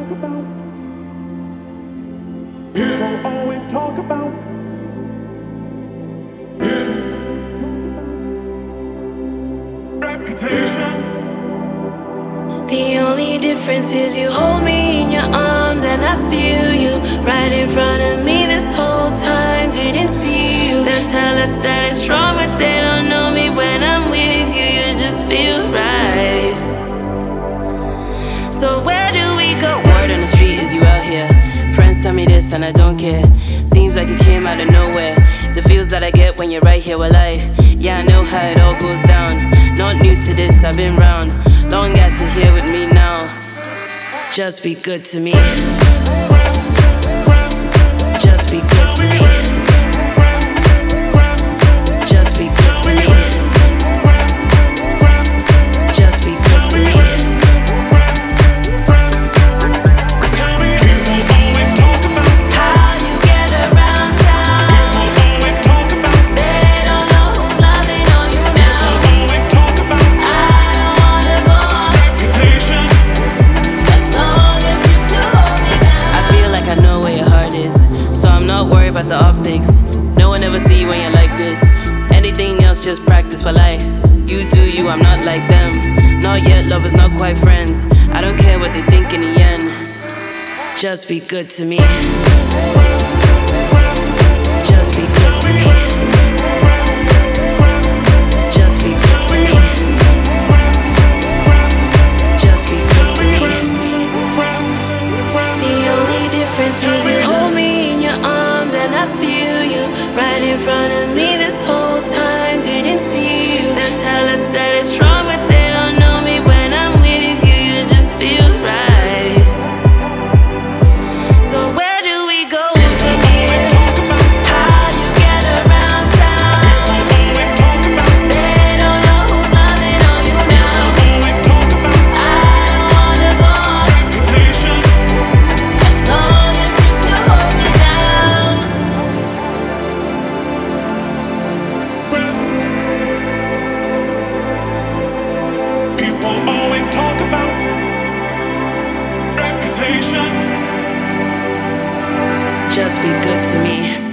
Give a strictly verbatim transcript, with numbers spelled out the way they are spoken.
about. People always talk about. Reputation. The only difference is you hold me in your arms and I feel you right in front of me this whole time. Didn't see you. They tell us that it's wrong, but they don't know me. When I'm with you, you just feel right. So where do we go? Word on the street is you out here. Friends tell me this and I don't care. Seems like it came out of nowhere. The feels that I get when you're right here, well I, yeah, I know how it all goes down. Not new to this, I've been round. Long as you're here with me now, just be good to me. Just be good to me. Just be good to me. Just be good to me. Tell me, people always talk about. How you get around town. People always talk about. They don't know who's loving on you now. People always talk about. I don't wanna go on. Reputation. As long as you still hold me down. I feel like I know where your heart is, so I'm not worried about the optics. No one ever see you when you're like this. Anything else, just practice while I. You do you, I'm not like them. Not yet, lovers, not quite friends. I don't care what they think in the end. Just be good to me. Just be good to me. Just be good to me. Just be good to me. The only difference is you hold me in your arms and I feel you right in front of me this whole time. Didn't see you. They tell us that it's wrong, but they don't know me. When I'm with you, you just feel right. So where do we go from here? How you get around town? Always talk about. They don't know who's loving on you now. Always talk about. I don't wanna go on. Reputation. As long as you still hold me down. Friends. People always talk about. Reputation. Just be good to me.